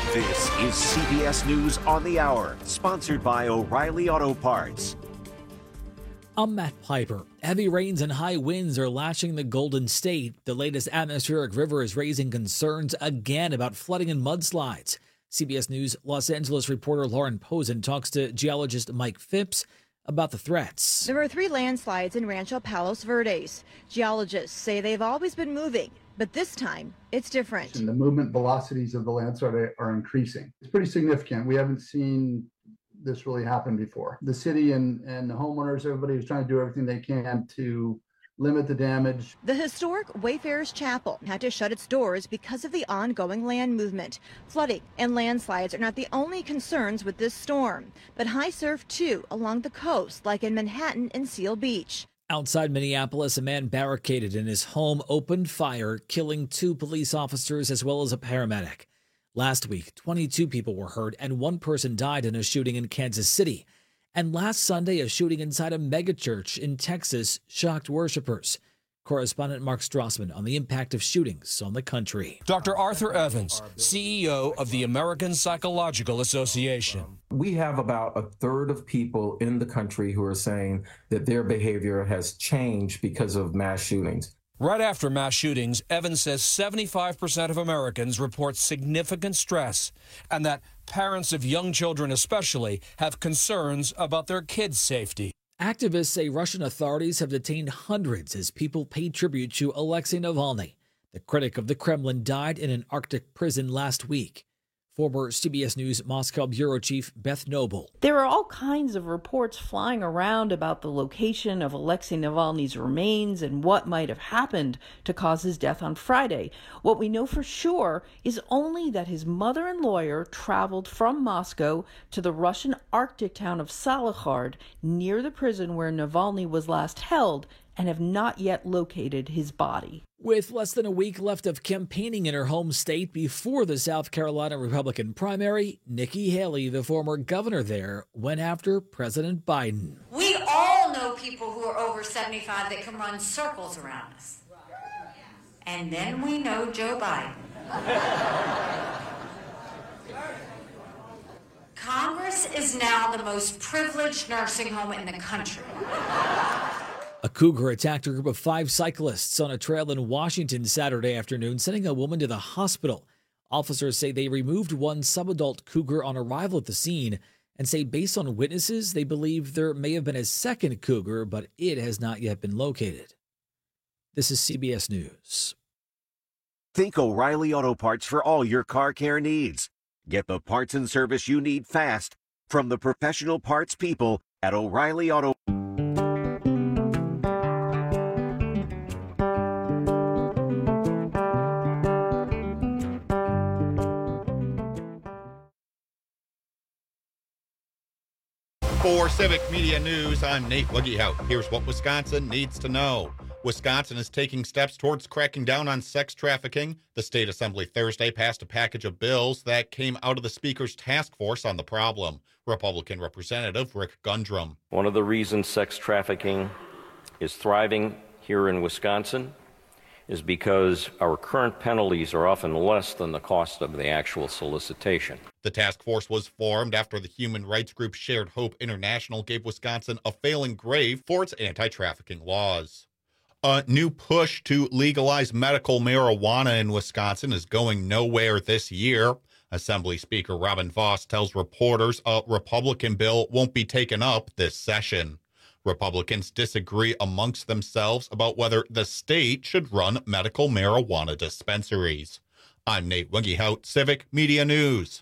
This is CBS News on the Hour, sponsored by O'Reilly Auto Parts. I'm Matt Piper. Heavy rains and high winds are lashing the Golden State. The latest atmospheric river is raising concerns again about flooding and mudslides. CBS News Los Angeles reporter Lauren Posen talks to geologist Mike Phipps about the threats. There were 3 landslides in Rancho Palos Verdes. Geologists say they've always been moving, but this time it's different. And the movement velocities of the landslide are increasing. It's pretty significant. We haven't seen this really happen before. The city and the homeowners, everybody is trying to do everything they can to limit the damage. The historic Wayfarers Chapel had to shut its doors because of the ongoing land movement. Flooding and landslides are not the only concerns with this storm, but high surf too along the coast, like in Manhattan and Seal Beach. Outside Minneapolis, a man barricaded in his home opened fire, killing 2 police officers as well as a paramedic. Last week, 22 people were hurt and 1 person died in a shooting in Kansas City. And last Sunday, a shooting inside a megachurch in Texas shocked worshipers. Correspondent Mark Strassman on the impact of shootings on the country. Dr. Arthur Evans, CEO of the American Psychological Association. We have about a third of people in the country who are saying that their behavior has changed because of mass shootings. Right after mass shootings, Evans says 75% of Americans report significant stress, and that parents of young children especially have concerns about their kids' safety. Activists say Russian authorities have detained hundreds as people pay tribute to Alexei Navalny. The critic of the Kremlin died in an Arctic prison last week. Former CBS News Moscow bureau chief Beth Noble. There are all kinds of reports flying around about the location of Alexei Navalny's remains and what might have happened to cause his death on Friday. What we know for sure is only that his mother and lawyer traveled from Moscow to the Russian Arctic town of Salikhard, near the prison where Navalny was last held, and have not yet located his body. With less than a week left of campaigning in her home state before the South Carolina Republican primary, Nikki Haley, the former governor there, went after President Biden. We all know people who are over 75 that can run circles around us. And then we know Joe Biden. Congress is now the most privileged nursing home in the country. A cougar attacked a group of 5 cyclists on a trail in Washington Saturday afternoon, sending a woman to the hospital. Officers say they removed 1 subadult cougar on arrival at the scene and say based on witnesses, they believe there may have been a second cougar, but it has not yet been located. This is CBS News. Think O'Reilly Auto Parts for all your car care needs. Get the parts and service you need fast from the professional parts people at O'Reilly Auto. For Civic Media News, I'm Nate Wuggehout. Here's what Wisconsin needs to know. Wisconsin is taking steps towards cracking down on sex trafficking. The state assembly Thursday passed a package of bills that came out of the speaker's task force on the problem. Republican Representative Rick Gundrum. One of the reasons sex trafficking is thriving here in Wisconsin is because our current penalties are often less than the cost of the actual solicitation. The task force was formed after the human rights group Shared Hope International gave Wisconsin a failing grade for its anti-trafficking laws. A new push to legalize medical marijuana in Wisconsin is going nowhere this year. Assembly Speaker Robin Vos tells reporters a Republican bill won't be taken up this session. Republicans disagree amongst themselves about whether the state should run medical marijuana dispensaries. I'm Nate Wuggehout, Civic Media News.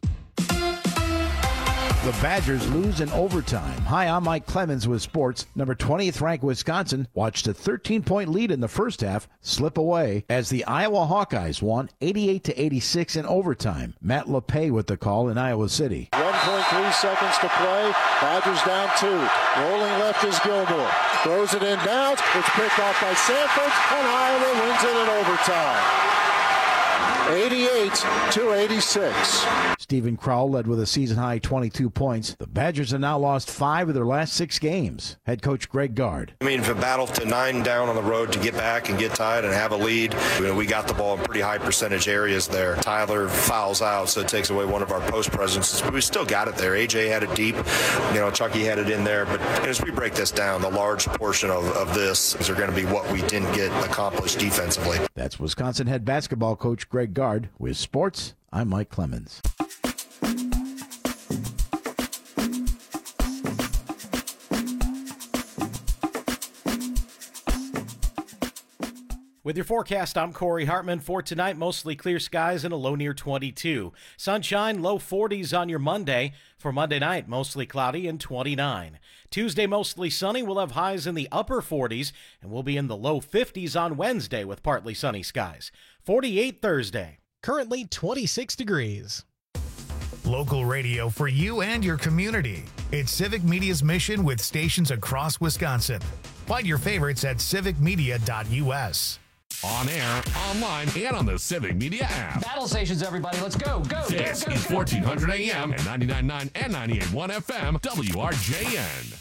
The Badgers lose in overtime. Hi, I'm Mike Clemens with sports. Number 20th ranked Wisconsin watched a 13-point lead in the first half slip away as the Iowa Hawkeyes won 88-86 in overtime. Matt LePay with the call in Iowa City. 1.3 seconds to play. Badgers down 2. Rolling left is Gilmore. Throws it in bounds. It's picked off by Sanford, and Iowa wins it in overtime. 88-86. Steven Crowl led with a season-high 22 points. The Badgers have now lost 5 of their last 6 games. Head coach Greg Gard. I mean, to battle to 9 down on the road to get back and get tied and have a lead, we got the ball in pretty high percentage areas there. Tyler fouls out, so it takes away one of our post presences. But we still got it there. AJ had it deep. Chucky had it in there. But as we break this down, the large portion of this is going to be what we didn't get accomplished defensively. That's Wisconsin head basketball coach Greg Gard. With sports, I'm Mike Clemens. With your forecast, I'm Corey Hartman. For tonight, mostly clear skies and a low near 22. Sunshine, low 40s on your Monday. For Monday night, mostly cloudy and 29. Tuesday, mostly sunny. We'll have highs in the upper 40s, and we'll be in the low 50s on Wednesday with partly sunny skies. 48 Thursday. Currently 26 degrees. Local radio for you and your community. It's Civic Media's mission with stations across Wisconsin. Find your favorites at civicmedia.us. On air, online, and on the Civic Media app. Battle stations, everybody. Let's go. This is 1400 AM and 99.9 and 98.1 FM, WRJN.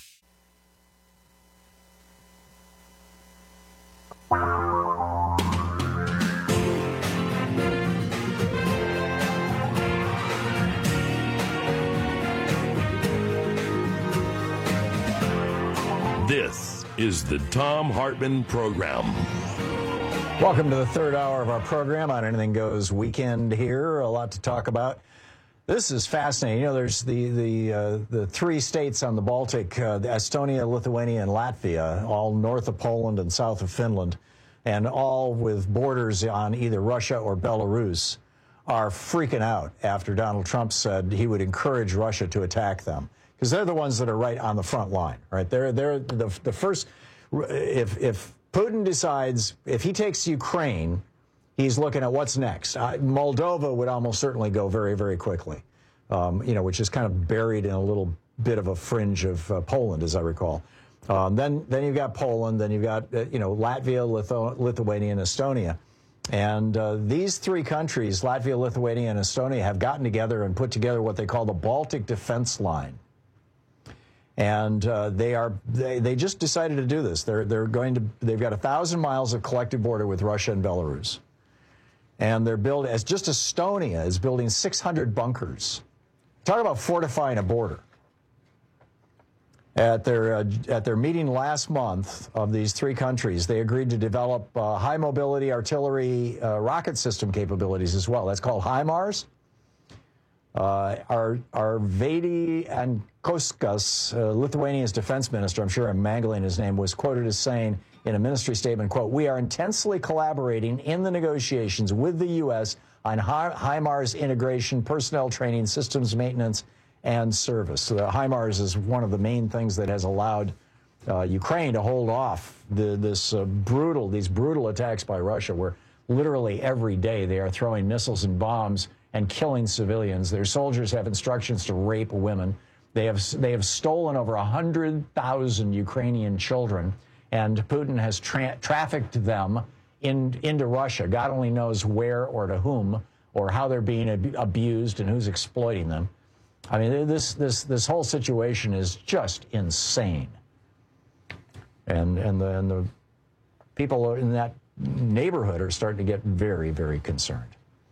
This is the Thom Hartmann Program. Welcome to the third hour of our program on Anything Goes Weekend here. A lot to talk about. This is fascinating. There's the 3 states on the Baltic, Estonia, Lithuania, and Latvia, all north of Poland and south of Finland, and all with borders on either Russia or Belarus, are freaking out after Donald Trump said he would encourage Russia to attack them. Because they're the ones that are right on the front line, right? They're the first. If Putin decides, if he takes Ukraine, he's looking at what's next. Moldova would almost certainly go very, very quickly, which is kind of buried in a little bit of a fringe of Poland, as I recall. Then you've got Poland, then you've got Latvia, Lithuania, and Estonia. And these 3 countries, Latvia, Lithuania, and Estonia, have gotten together and put together what they call the Baltic Defense Line. And they just decided to do this. They've got 1,000 miles of collective border with Russia and Belarus, and they're building, as just Estonia is building 600 bunkers. Talk about fortifying a border. At their meeting last month of these 3 countries, they agreed to develop high mobility artillery rocket system capabilities as well. That's called HIMARS. Arvydas Andriukaitis, Lithuania's defense minister, I'm sure I'm mangling his name, was quoted as saying in a ministry statement, quote, "We are intensely collaborating in the negotiations with the U.S. on HIMARS integration, personnel training, systems maintenance, and service." So the HIMARS is one of the main things that has allowed Ukraine to hold off these brutal attacks by Russia, where literally every day they are throwing missiles and bombs and killing civilians. Their soldiers have instructions to rape women. They have stolen over 100,000 Ukrainian children, and Putin has trafficked them into Russia. God only knows where or to whom, or how they're being abused and who's exploiting them. I mean, this whole situation is just insane. And the people in that neighborhood are starting to get very, very concerned.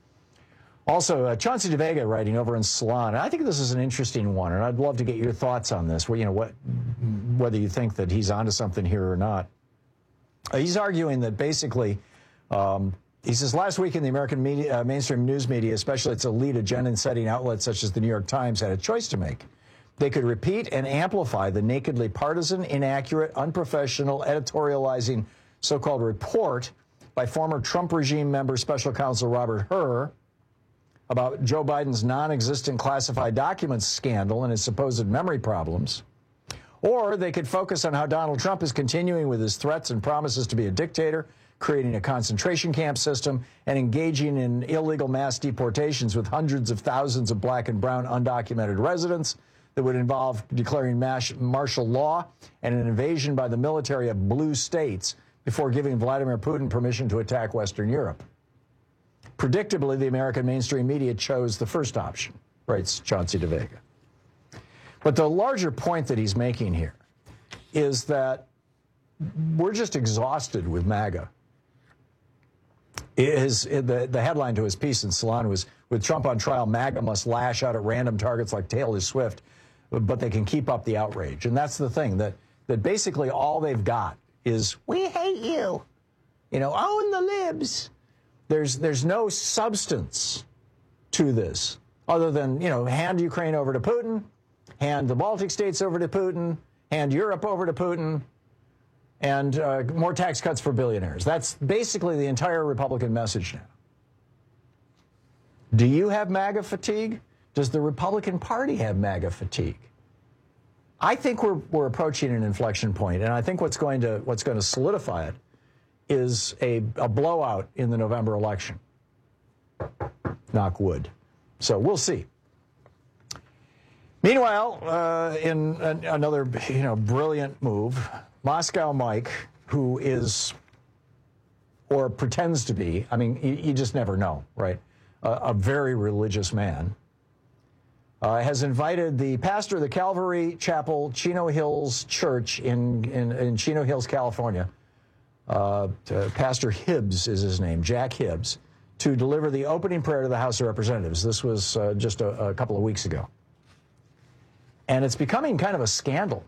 Also, Chauncey DeVega writing over in Salon. I think this is an interesting one, and I'd love to get your thoughts on this. Whether you think that he's onto something here or not. He's arguing that basically, he says last week in the American media, mainstream news media, especially its elite agenda-setting outlets such as the New York Times, had a choice to make. They could repeat and amplify the nakedly partisan, inaccurate, unprofessional, editorializing so-called report by former Trump regime member Special Counsel Robert Hur about Joe Biden's non-existent classified documents scandal and his supposed memory problems. Or they could focus on how Donald Trump is continuing with his threats and promises to be a dictator, creating a concentration camp system, and engaging in illegal mass deportations with hundreds of thousands of black and brown undocumented residents that would involve declaring martial law and an invasion by the military of blue states before giving Vladimir Putin permission to attack Western Europe. Predictably, the American mainstream media chose the first option, writes Chauncey DeVega. But the larger point that he's making here is that we're just exhausted with MAGA. The headline to his piece in Salon was, with Trump on trial, MAGA must lash out at random targets like Taylor Swift, but they can keep up the outrage. And that's the thing, that basically all they've got is, we hate you. Own the libs. There's no substance to this other than, hand Ukraine over to Putin, hand the Baltic states over to Putin, hand Europe over to Putin, and more tax cuts for billionaires. That's basically the entire Republican message now. Do you have MAGA fatigue? Does the Republican Party have MAGA fatigue? I think we're approaching an inflection point, and I think what's going to solidify it is a blowout in the November election. Knock wood. So we'll see. Meanwhile, in another brilliant move, Moscow Mike, who is, or pretends to be, you just never know, right? A very religious man, has invited the pastor of the Calvary Chapel, Chino Hills Church in Chino Hills, California, Pastor Hibbs is his name, Jack Hibbs, to deliver the opening prayer to the House of Representatives. This was just a couple of weeks ago. And it's becoming kind of a scandal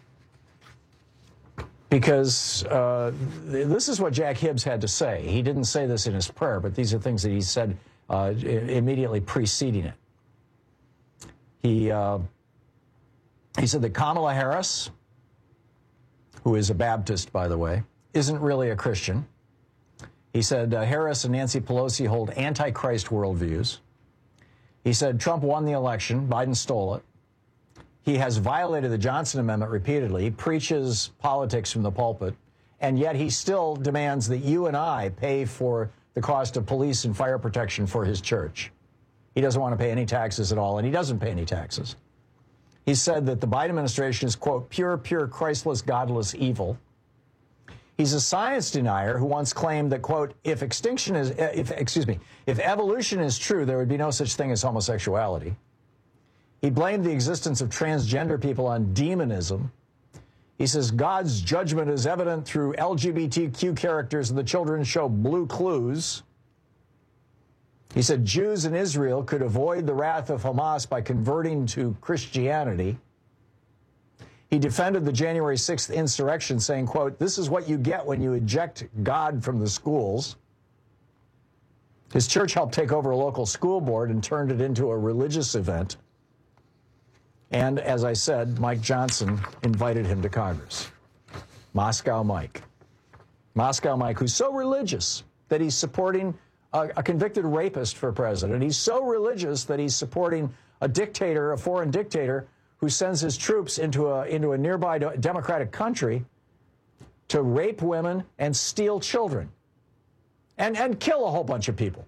because this is what Jack Hibbs had to say. He didn't say this in his prayer, but these are things that he said immediately preceding it. He said that Kamala Harris, who is a Baptist, by the way, isn't really a Christian. He said Harris and Nancy Pelosi hold anti-Christ worldviews. He said Trump won the election, Biden stole it. He has violated the Johnson Amendment repeatedly. He preaches politics from the pulpit, and yet he still demands that you and I pay for the cost of police and fire protection for his church. He doesn't want to pay any taxes at all, and he doesn't pay any taxes. He said that the Biden administration is, quote, pure, Christless, godless evil. He's a science denier who once claimed that, quote, if evolution is true, there would be no such thing as homosexuality. He blamed the existence of transgender people on demonism. He says God's judgment is evident through LGBTQ characters in the children's show Blue Clues. He said Jews in Israel could avoid the wrath of Hamas by converting to Christianity. He defended the January 6th insurrection, saying, quote, this is what you get when you eject God from the schools. His church helped take over a local school board and turned it into a religious event. And as I said, Mike Johnson invited him to Congress. Moscow Mike. Moscow Mike, who's so religious that he's supporting a convicted rapist for president. He's so religious that he's supporting a dictator, a foreign dictator, who sends his troops into a nearby democratic country to rape women and steal children and kill a whole bunch of people.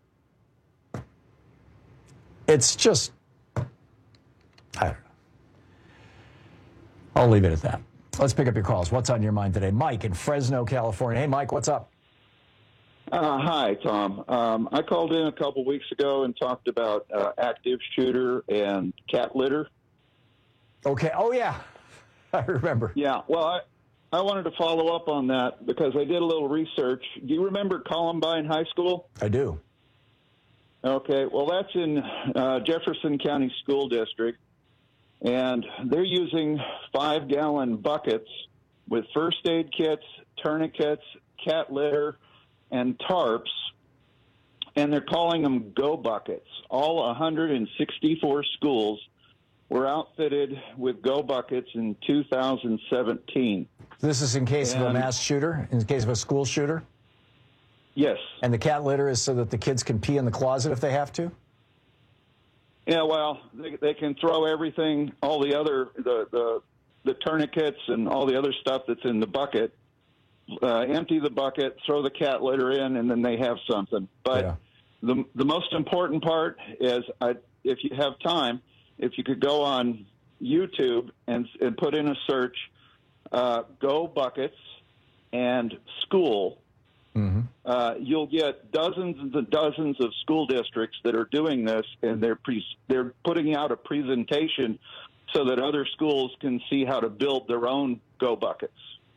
It's just, I don't know. I'll leave it at that. Let's pick up your calls. What's on your mind today? Mike in Fresno, California. Hey, Mike, what's up? Hi, Tom. I called in a couple weeks ago and talked about active shooter and cat litter. Okay. Oh, yeah. I remember. Yeah. Well, I wanted to follow up on that because I did a little research. Do you remember Columbine High School? I do. Okay. Well, that's in Jefferson County School District, and they're using 5-gallon buckets with first aid kits, tourniquets, cat litter, and tarps, and they're calling them Go Buckets. All 164 schools were outfitted with Go Buckets in 2017. This is in case of a mass shooter, in case of a school shooter? Yes. And the cat litter is so that the kids can pee in the closet if they have to? Yeah, well, they can throw everything, all the other, the tourniquets and all the other stuff that's in the bucket, empty the bucket, throw the cat litter in, and then they have something. But the most important part is, if you have time, if you could go on YouTube and put in a search, Go Buckets and school, you'll get dozens and dozens of school districts that are doing this, and they're putting out a presentation so that other schools can see how to build their own Go Buckets.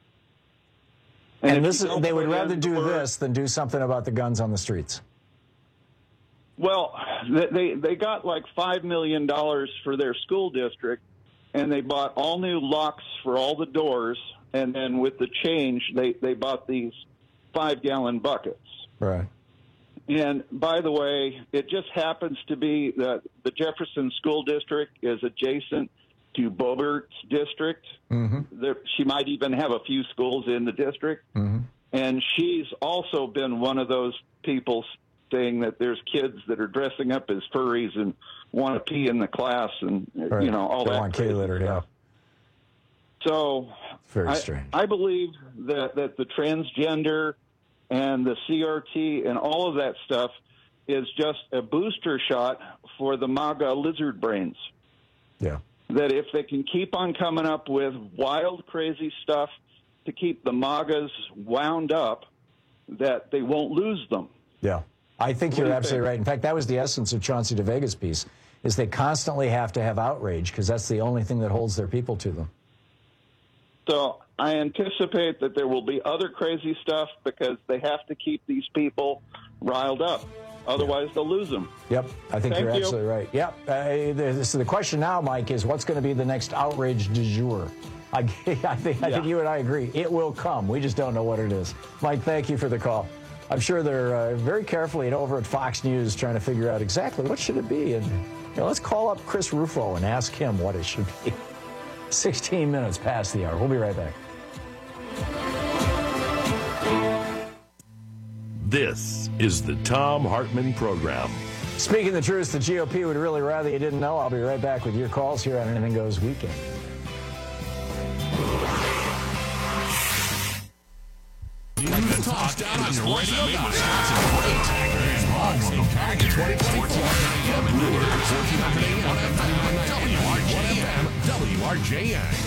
And they would rather do this than do something about the guns on the streets. Well, they got like $5 million for their school district, and they bought all new locks for all the doors, and then with the change, they bought these 5-gallon buckets. Right. And by the way, it just happens to be that the Jefferson School District is adjacent to Bobert's district. She might even have a few schools in the district. And she's also been one of those people saying that there's kids that are dressing up as furries and want to pee in the class and, right. All they that. Want kitty litter, yeah. So very strange. I believe that the transgender and the CRT and all of that stuff is just a booster shot for the MAGA lizard brains. Yeah. That if they can keep on coming up with wild, crazy stuff to keep the MAGAs wound up, that they won't lose them. Yeah. I think you're absolutely right. In fact, that was the essence of Chauncey DeVega's piece, is they constantly have to have outrage because that's the only thing that holds their people to them. So I anticipate that there will be other crazy stuff because they have to keep these people riled up. Otherwise, they'll lose them. Yep, I think you're absolutely right. Yep. So the question now, Mike, is what's going to be the next outrage du jour? I think you and I agree. It will come. We just don't know what it is. Mike, thank you for the call. I'm sure they're very carefully over at Fox News trying to figure out exactly what should it be. And let's call up Chris Rufo and ask him what it should be. 16 minutes past the hour. We'll be right back. This is the Thom Hartmann Program. Speaking the truth, the GOP would really rather you didn't know. I'll be right back with your calls here on Anything Goes Weekend. Touchdown on your radio Wisconsin. 1400 AM WRJN.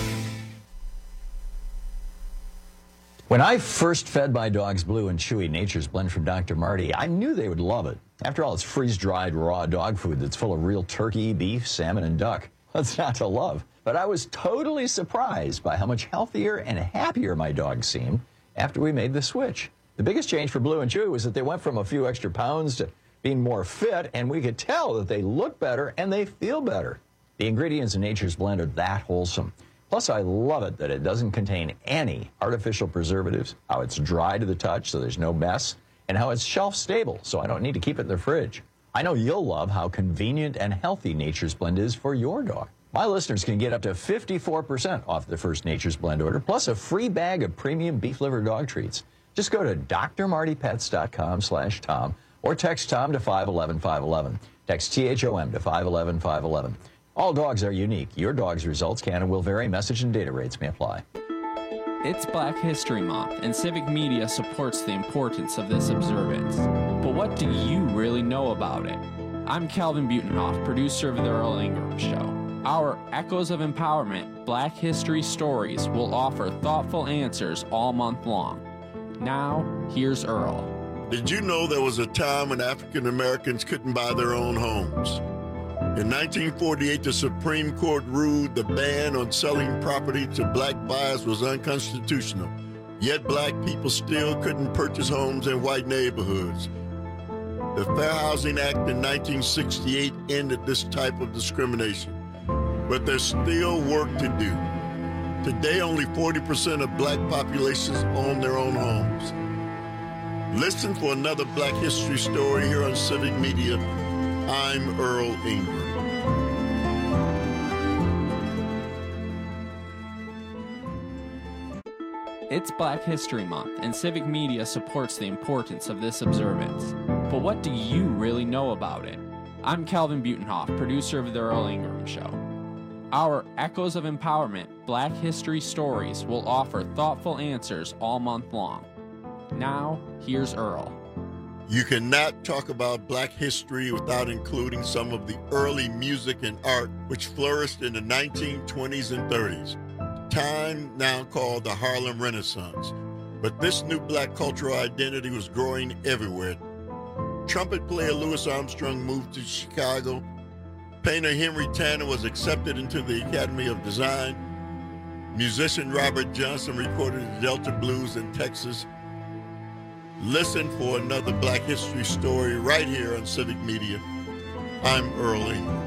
When I first fed my dogs Blue and Chewy Nature's Blend from Dr. Marty, I knew they would love it. After all, it's freeze-dried raw dog food that's full of real turkey, beef, salmon, and duck. What's not to love? But I was totally surprised by how much healthier and happier my dogs seemed after we made the switch. The biggest change for Blue and Chewy was that they went from a few extra pounds to being more fit, and we could tell that they look better and they feel better. The ingredients in Nature's Blend are that wholesome. Plus, I love it that it doesn't contain any artificial preservatives, how it's dry to the touch so there's no mess, and how it's shelf stable so I don't need to keep it in the fridge. I know you'll love how convenient and healthy Nature's Blend is for your dog. My listeners can get up to 54% off their first Nature's Blend order, plus a free bag of premium beef liver dog treats. Just go to drmartypets.com/Tom or text Tom to 511-511. Text THOM to 511-511. All dogs are unique. Your dog's results can and will vary. Message and data rates may apply. It's Black History Month, and Civic Media supports the importance of this observance. But what do you really know about it? I'm Calvin Butenhoff, producer of The Earl Ingram Show. Our Echoes of Empowerment Black History Stories will offer thoughtful answers all month long. Now, here's Earl. Did you know there was a time when African Americans couldn't buy their own homes? In 1948, the Supreme Court ruled the ban on selling property to black buyers was unconstitutional. Yet black people still couldn't purchase homes in white neighborhoods. The Fair Housing Act in 1968 ended this type of discrimination. But there's still work to do. Today, only 40% of black populations own their own homes. Listen for another Black History story here on Civic Media. I'm Earl Ingram. It's Black History Month, and Civic Media supports the importance of this observance. But what do you really know about it? I'm Calvin Butenhoff, producer of The Earl Ingram Show. Our Echoes of Empowerment Black History Stories will offer thoughtful answers all month long. Now, here's Earl. You cannot talk about black history without including some of the early music and art which flourished in the 1920s and 30s, time now called the Harlem Renaissance. But this new black cultural identity was growing everywhere. Trumpet player Louis Armstrong moved to Chicago. Painter Henry Tanner was accepted into the Academy of Design. Musician Robert Johnson recorded the Delta Blues in Texas. Listen for another Black History story right here on Civic Media. I'm Earl Ingram.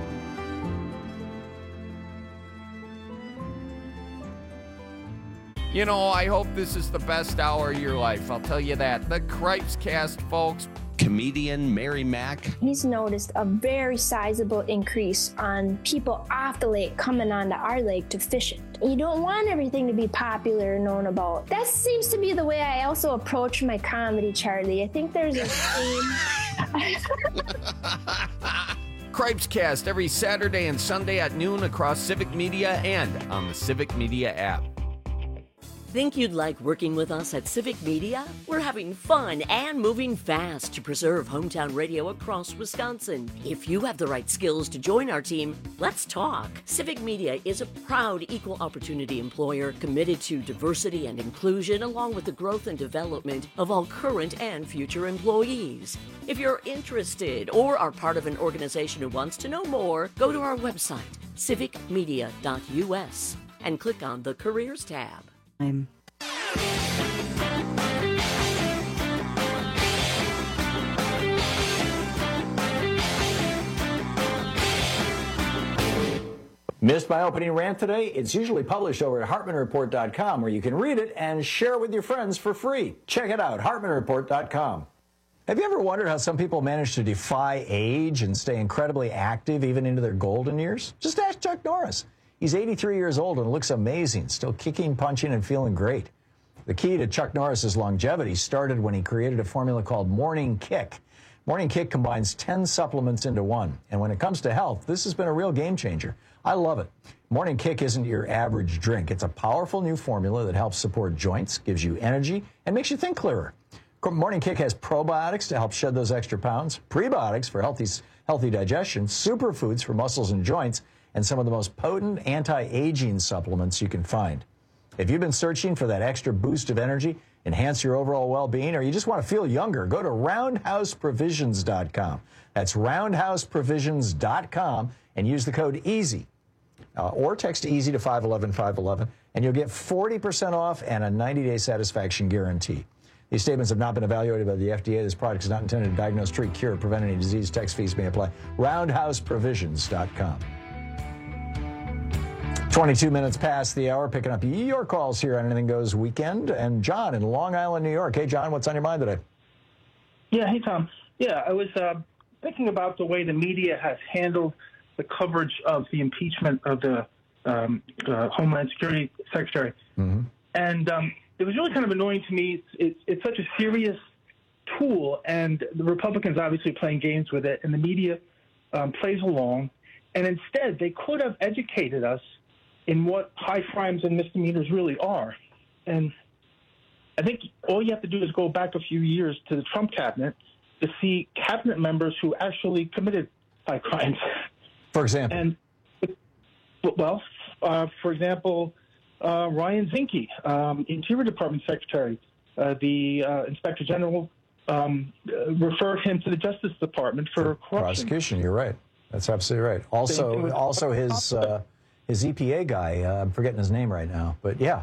You know, I hope this is the best hour of your life. I'll tell you that. The Cripes Cast, folks. Comedian Mary Mack. He's noticed a very sizable increase on people off the lake coming onto our lake to fish it. You don't want everything to be popular and known about. That seems to be the way I also approach my comedy, Charlie. I think there's a theme. Cripes Cast every Saturday and Sunday at noon across Civic Media and on the Civic Media app. Think you'd like working with us at Civic Media? We're having fun and moving fast to preserve hometown radio across Wisconsin. If you have the right skills to join our team, let's talk. Civic Media is a proud equal opportunity employer committed to diversity and inclusion along with the growth and development of all current and future employees. If you're interested or are part of an organization who wants to know more, go to our website, civicmedia.us, and click on the Careers tab. Missed my opening rant today? It's usually published over at HartmanReport.com, where you can read it and share it with your friends for free. Check it out, HartmanReport.com. Have you ever wondered how some people manage to defy age and stay incredibly active even into their golden years? Just ask Chuck Norris. He's 83 years old and looks amazing, still kicking, punching, and feeling great. The key to Chuck Norris's longevity started when he created a formula called Morning Kick. Morning Kick combines 10 supplements into one, and when it comes to health, this has been a real game changer. I love it. Morning Kick isn't your average drink. It's a powerful new formula that helps support joints, gives you energy, and makes you think clearer. Morning Kick has probiotics to help shed those extra pounds, prebiotics for healthy digestion, superfoods for muscles and joints, and some of the most potent anti-aging supplements you can find. If you've been searching for that extra boost of energy, enhance your overall well-being, or you just want to feel younger, go to RoundhouseProvisions.com. That's RoundhouseProvisions.com and use the code EASY. Or text EASY to 511-511, and you'll get 40% off and a 90-day satisfaction guarantee. These statements have not been evaluated by the FDA. This product is not intended to diagnose, treat, cure, or prevent any disease. Tax fees may apply. RoundhouseProvisions.com. 22 minutes past the hour, picking up your calls here on Anything Goes Weekend. And John in Long Island, New York. Hey, John, what's on your mind today? Yeah, hey, Tom. Yeah, I was thinking about the way the media has handled the coverage of the impeachment of the Homeland Security Secretary. Mm-hmm. And it was really kind of annoying to me. It's such a serious tool, and the Republicans obviously playing games with it, and the media plays along. And instead, they could have educated us in what high crimes and misdemeanors really are. And I think all you have to do is go back a few years to the Trump cabinet to see cabinet members who actually committed high crimes. For example? And, well, for example, Ryan Zinke, Interior Department Secretary, the Inspector General referred him to the Justice Department for corruption. Prosecution, you're right. That's absolutely right. Also his EPA guy, I'm forgetting his name right now, but yeah.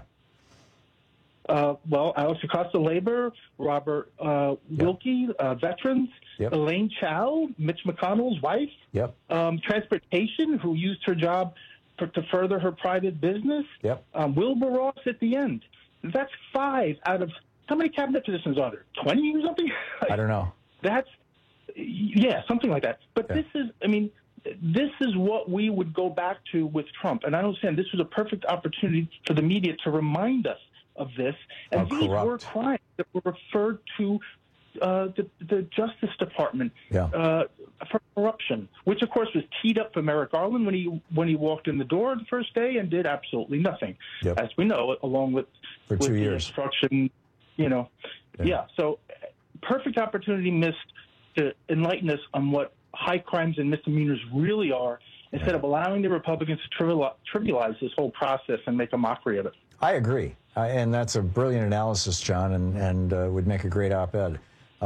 Well, Alex Acosta-Labor, Robert Wilkie, veterans, Elaine Chao, Mitch McConnell's wife, Transportation, who used her job to further her private business, Wilbur Ross at the end. That's 5 out of, how many cabinet positions are there? 20 or something? I don't know. That's, something like that. But this is what we would go back to with Trump. And I understand this was a perfect opportunity for the media to remind us of this. And these were crimes that were referred to the Justice Department for corruption, which, of course, was teed up for Merrick Garland when he walked in the door the first day and did absolutely nothing, as we know, along with, for 2 years. The instruction, So perfect opportunity missed to enlighten us on what high crimes and misdemeanors really are, instead of allowing the Republicans to trivialize this whole process and make a mockery of it. I agree. And that's a brilliant analysis, John, and would make a great op-ed.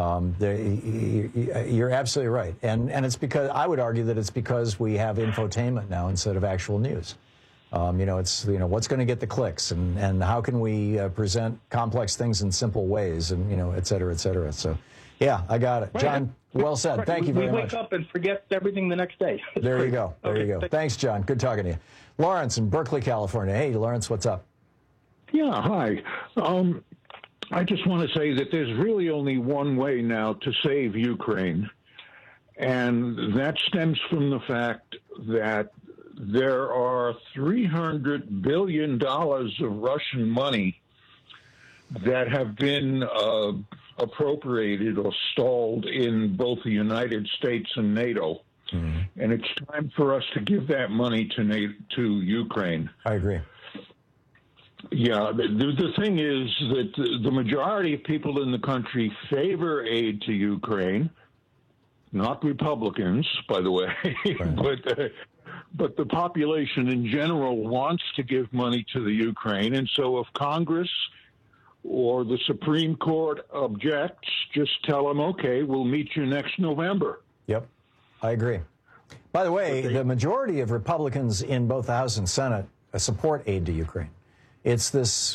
You're absolutely right. And it's because, I would argue that it's because we have infotainment now instead of actual news. It's, what's going to get the clicks and how can we present complex things in simple ways and, et cetera, et cetera. So, yeah, I got it. John, well said. Thank you very much. We wake up and forget everything the next day. There you go. There you go. Thanks, John. Good talking to you. Lawrence in Berkeley, California. Hey, Lawrence, what's up? Yeah, hi. I just want to say that there's really only one way now to save Ukraine, and that stems from the fact that there are $300 billion of Russian money that have been appropriated or stalled in both the United States and NATO. Mm-hmm. And it's time for us to give that money to Ukraine. I agree. Yeah, the thing is that the majority of people in the country favor aid to Ukraine, not Republicans, by the way, right. But the population in general wants to give money to the Ukraine. And so if Congress or the Supreme Court objects, just tell them, okay, we'll meet you next November. Yep, I agree. By the way, the majority of Republicans in both the House and Senate support aid to Ukraine. It's this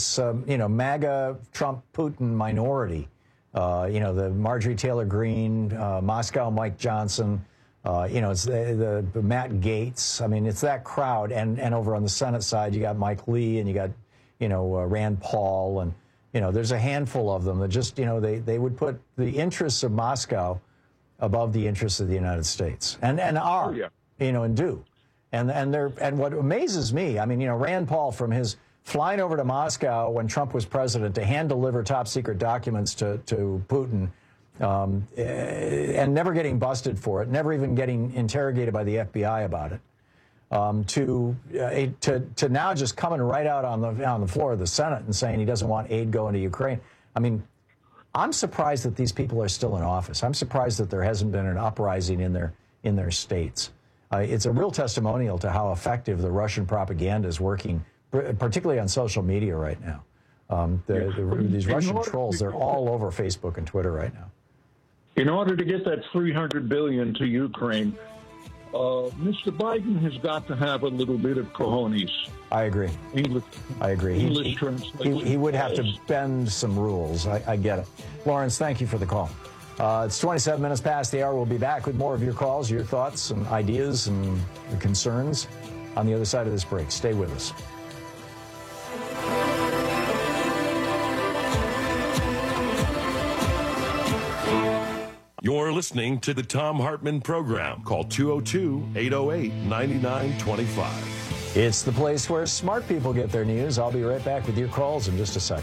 MAGA, Trump, Putin minority. The Marjorie Taylor Greene, Moscow Mike Johnson. It's the Matt Gaetz. I mean, it's that crowd. And over on the Senate side, you got Mike Lee and you got, Rand Paul. And, there's a handful of them that just, they would put the interests of Moscow above the interests of the United States and do. And what amazes me, Rand Paul, from his flying over to Moscow when Trump was president to hand deliver top secret documents to Putin, and never getting busted for it, never even getting interrogated by the FBI about it, to now just coming right out on the floor of the Senate and saying he doesn't want aid going to Ukraine. I'm surprised that these people are still in office. I'm surprised that there hasn't been an uprising in their states. It's a real testimonial to how effective the Russian propaganda is working, particularly on social media right now. These Russian trolls, they're all over Facebook and Twitter right now. In order to get that $300 billion to Ukraine, Mr. Biden has got to have a little bit of cojones. I agree. I agree. He would have to bend some rules. I get it. Lawrence, thank you for the call. It's 27 minutes past the hour. We'll be back with more of your calls, your thoughts and ideas and concerns on the other side of this break. Stay with us. You're listening to the Thom Hartmann Program. Call 202-808-9925. It's the place where smart people get their news. I'll be right back with your calls in just a second.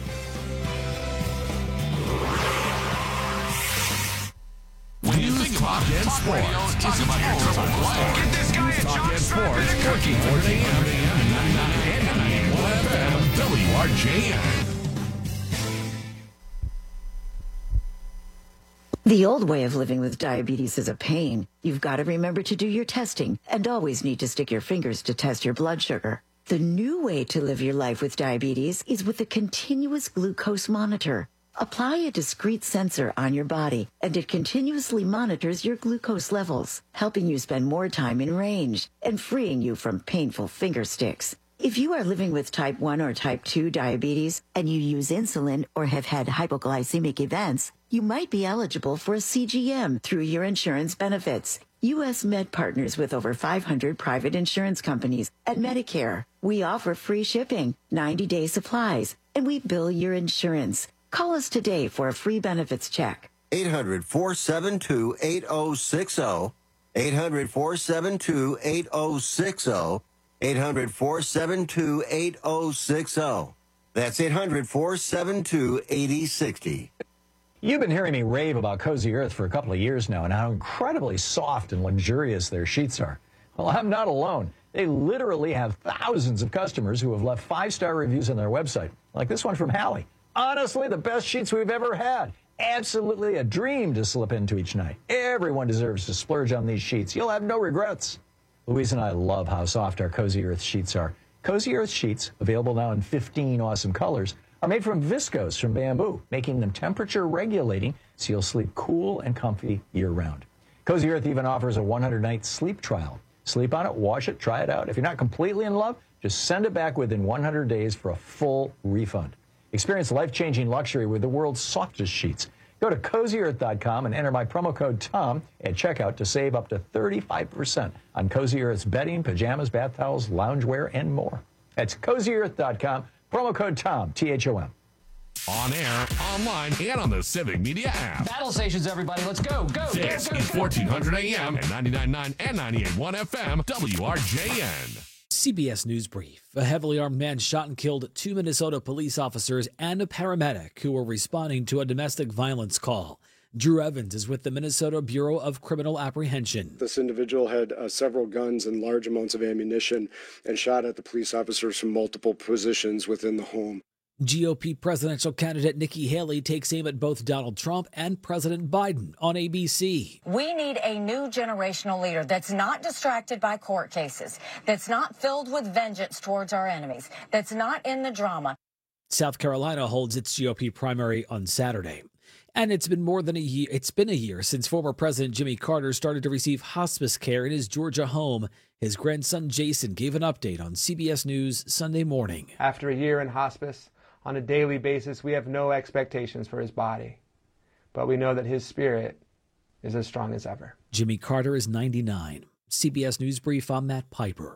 News, talk, and sports. Talk about your triple play. Get this guy a Talk and sports. Cooking 4 a.m. and 98.1 FM WRJN. The old way of living with diabetes is a pain. You've got to remember to do your testing and always need to stick your fingers to test your blood sugar. The new way to live your life with diabetes is with a continuous glucose monitor. Apply a discrete sensor on your body, and it continuously monitors your glucose levels, helping you spend more time in range and freeing you from painful finger sticks. If you are living with type 1 or type 2 diabetes and you use insulin or have had hypoglycemic events, you might be eligible for a CGM through your insurance benefits. U.S. Med partners with over 500 private insurance companies. At Medicare, we offer free shipping, 90-day supplies, and we bill your insurance. Call us today for a free benefits check. 800-472-8060. 800-472-8060. 800-472-8060. That's 800-472-8060. You've been hearing me rave about Cozy Earth for a couple of years now and how incredibly soft and luxurious their sheets are. Well, I'm not alone. They literally have thousands of customers who have left 5-star reviews on their website, like this one from Hallie. Honestly, the best sheets we've ever had. Absolutely a dream to slip into each night. Everyone deserves to splurge on these sheets. You'll have no regrets. Louise and I love how soft our Cozy Earth sheets are. Cozy Earth sheets, available now in 15 awesome colors, are made from viscose from bamboo, making them temperature regulating so you'll sleep cool and comfy year-round. Cozy Earth even offers a 100-night sleep trial. Sleep on it, wash it, try it out. If you're not completely in love, just send it back within 100 days for a full refund. Experience life-changing luxury with the world's softest sheets. Go to CozyEarth.com and enter my promo code TOM at checkout to save up to 35% on Cozy Earth's bedding, pajamas, bath towels, loungewear, and more. That's CozyEarth.com, promo code TOM, T-H-O-M. On air, online, and on the Civic Media app. Battle stations, everybody. Let's go. This is 1400 AM and 99.9 and 98.1 FM, WRJN. CBS News Brief. A heavily armed man shot and killed 2 Minnesota police officers and a paramedic who were responding to a domestic violence call. Drew Evans is with the Minnesota Bureau of Criminal Apprehension. This individual had several guns and large amounts of ammunition and shot at the police officers from multiple positions within the home. GOP presidential candidate Nikki Haley takes aim at both Donald Trump and President Biden on ABC. We need a new generational leader that's not distracted by court cases, that's not filled with vengeance towards our enemies, that's not in the drama. South Carolina holds its GOP primary on Saturday. And it's been a year since former President Jimmy Carter started to receive hospice care in his Georgia home. His grandson Jason gave an update on CBS News Sunday morning. After a year in hospice, on a daily basis, we have no expectations for his body, but we know that his spirit is as strong as ever. Jimmy Carter is 99. CBS News Brief, I'm Matt Piper.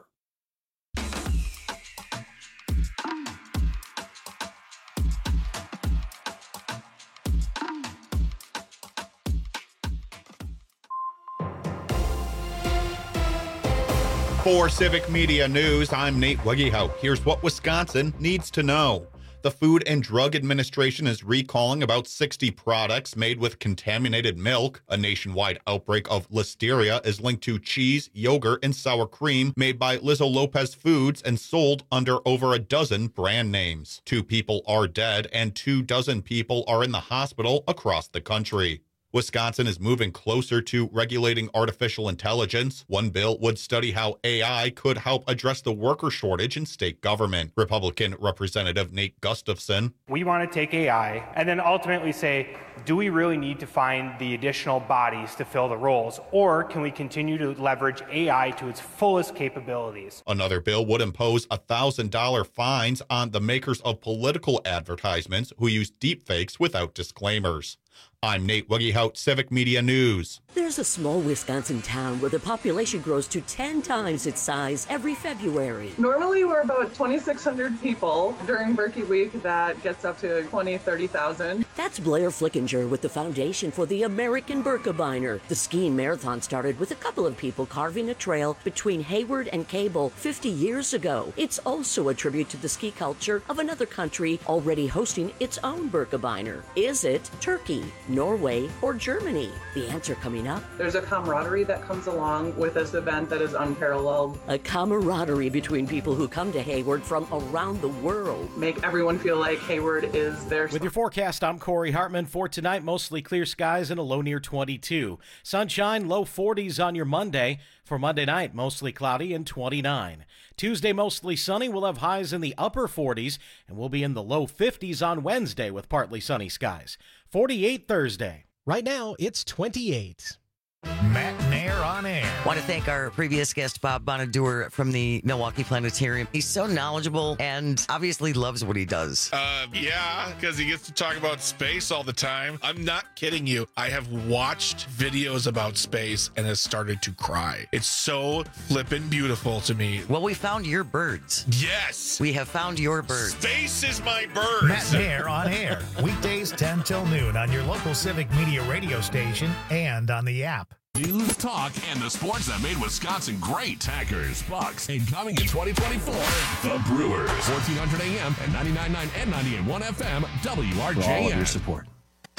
For Civic Media News, I'm Nate Weggehout. Here's what Wisconsin needs to know. The Food and Drug Administration is recalling about 60 products made with contaminated milk. A nationwide outbreak of listeria is linked to cheese, yogurt, and sour cream made by Lizzo Lopez Foods and sold under over a dozen brand names. 2 people are dead and 24 people are in the hospital across the country. Wisconsin is moving closer to regulating artificial intelligence. One bill would study how AI could help address the worker shortage in state government. Republican Representative Nate Gustafson. We want to take AI and then ultimately say, do we really need to find the additional bodies to fill the roles, or can we continue to leverage AI to its fullest capabilities? Another bill would impose $1,000 fines on the makers of political advertisements who use deepfakes without disclaimers. I'm Nate Weggehout, Civic Media News. There's a small Wisconsin town where the population grows to 10 times its size every February. Normally we're about 2,600 people. During Berkey Week, that gets up to 20,000, 30,000. That's Blair Flickinger with the Foundation for the American Birkebeiner. The skiing marathon started with a couple of people carving a trail between Hayward and Cable 50 years ago. It's also a tribute to the ski culture of another country already hosting its own Birkebeiner. Is it Turkey, Norway, or Germany? The answer coming up. There's a camaraderie that comes along with this event that is unparalleled. A camaraderie between people who come to Hayward from around the world. Make everyone feel like Hayward is their... With your forecast, I'm Corey Hartman. For tonight, mostly clear skies and a low near 22. Sunshine, low 40s on your Monday. For Monday night, mostly cloudy and 29. Tuesday, mostly sunny. We'll have highs in the upper 40s, and we'll be in the low 50s on Wednesday with partly sunny skies. 48 Thursday. Right now, it's 28. Matt Nair on air. Want to thank our previous guest, Bob Bonaduer from the Milwaukee Planetarium. He's so knowledgeable and obviously loves what he does. Yeah, because he gets to talk about space all the time. I'm not kidding you. I have watched videos about space and has started to cry. It's so flippin' beautiful to me. Well, we found your birds. Yes. We have found your birds. Space is my birds. Matt Nair on air. Weekdays 10 till noon on your local Civic Media radio station and on the app. News, talk, and the sports that made Wisconsin great. Packers, Bucks, and coming in 2024, the Brewers. 1400 AM and 99.9 and 98.1 FM, WRJN. For all of your support.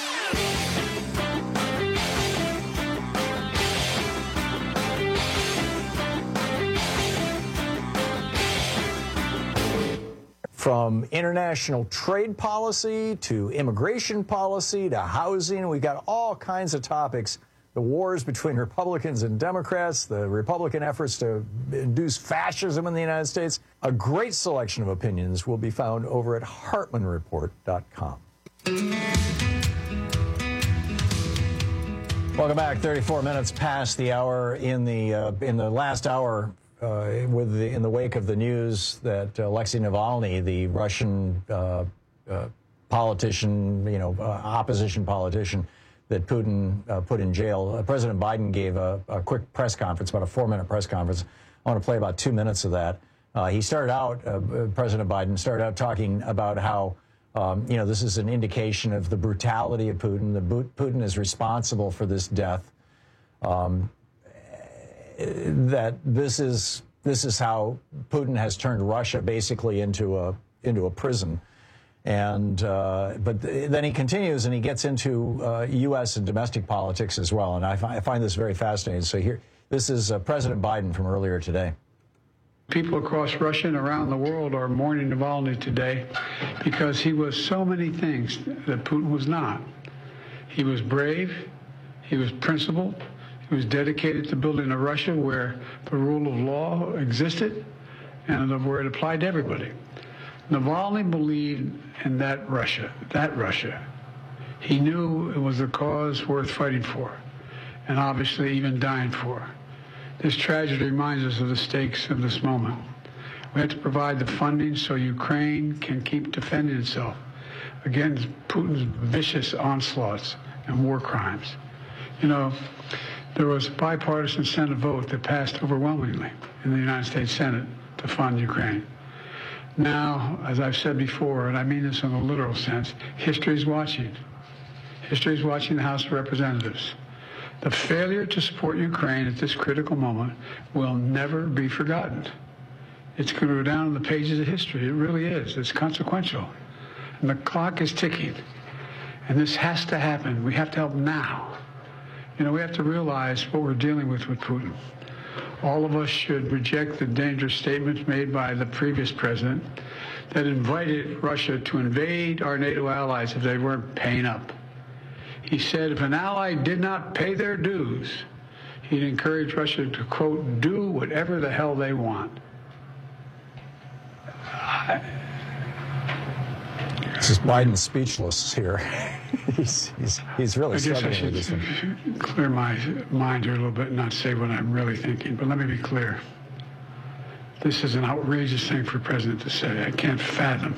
From international trade policy to immigration policy to housing, we've got all kinds of topics the wars between Republicans and Democrats, the Republican efforts to induce fascism in the United States. A great selection of opinions will be found over at HartmanReport.com. Welcome back. 34 minutes past the hour. In the last hour, in the wake of the news that Alexei Navalny, the Russian politician, opposition politician that Putin put in jail, President Biden gave a quick press conference, about a 4-minute press conference. I want to play about 2 minutes of that. He started out, President Biden started out talking about how, this is an indication of the brutality of Putin. Putin is responsible for this death. That this is how Putin has turned Russia basically into a prison. And but then he continues and he gets into U.S. and domestic politics as well. And I find this very fascinating. So this is President Biden from earlier today. People across Russia and around the world are mourning Navalny today because he was so many things that Putin was not. He was brave. He was principled. He was dedicated to building a Russia where the rule of law existed and where it applied to everybody. Navalny believed in that Russia. He knew it was a cause worth fighting for, and obviously even dying for. This tragedy reminds us of the stakes of this moment. We have to provide the funding so Ukraine can keep defending itself against Putin's vicious onslaughts and war crimes. There was a bipartisan Senate vote that passed overwhelmingly in the United States Senate to fund Ukraine. Now, as I've said before, and I mean this in a literal sense, history is watching. History is watching the House of Representatives. The failure to support Ukraine at this critical moment will never be forgotten. It's going to go down in the pages of history. It really is. It's consequential. And the clock is ticking. And this has to happen. We have to help now. We have to realize what we're dealing with Putin. All of us should reject the dangerous statements made by the previous president that invited Russia to invade our NATO allies if they weren't paying up. He said if an ally did not pay their dues, he'd encourage Russia to, quote, do whatever the hell they want. This is Biden speechless here. he's really struggling with this one. I guess I should clear my mind here a little bit and not say what I'm really thinking. But let me be clear. This is an outrageous thing for a president to say. I can't fathom.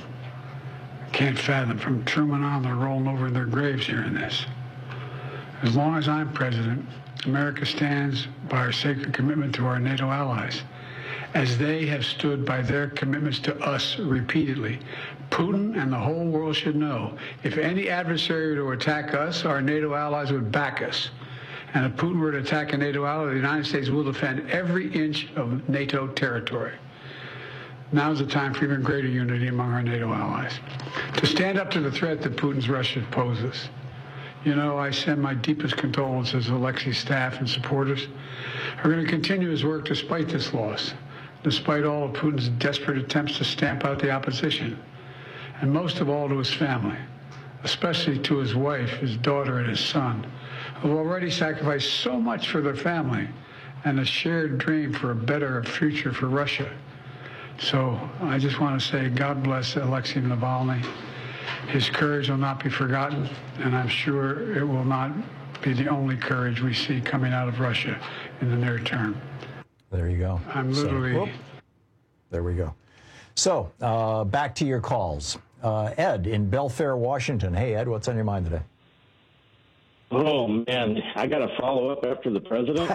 From Truman on, they're rolling over in their graves hearing this. As long as I'm president, America stands by our sacred commitment to our NATO allies, as they have stood by their commitments to us repeatedly. Putin and the whole world should know, if any adversary were to attack us, our NATO allies would back us. And if Putin were to attack a NATO ally, the United States will defend every inch of NATO territory. Now is the time for even greater unity among our NATO allies, to stand up to the threat that Putin's Russia poses. I send my deepest condolences to Alexei's staff and supporters. We're going to continue his work despite this loss, despite all of Putin's desperate attempts to stamp out the opposition, and most of all to his family, especially to his wife, his daughter, and his son, who have already sacrificed so much for their family and a shared dream for a better future for Russia. So I just want to say God bless Alexei Navalny. His courage will not be forgotten, and I'm sure it will not be the only courage we see coming out of Russia in the near term. There you go. I'm literally... There we go. So, back to your calls. Ed in Belfair, Washington. Hey, Ed, what's on your mind today? Oh, man, I got to follow up after the president.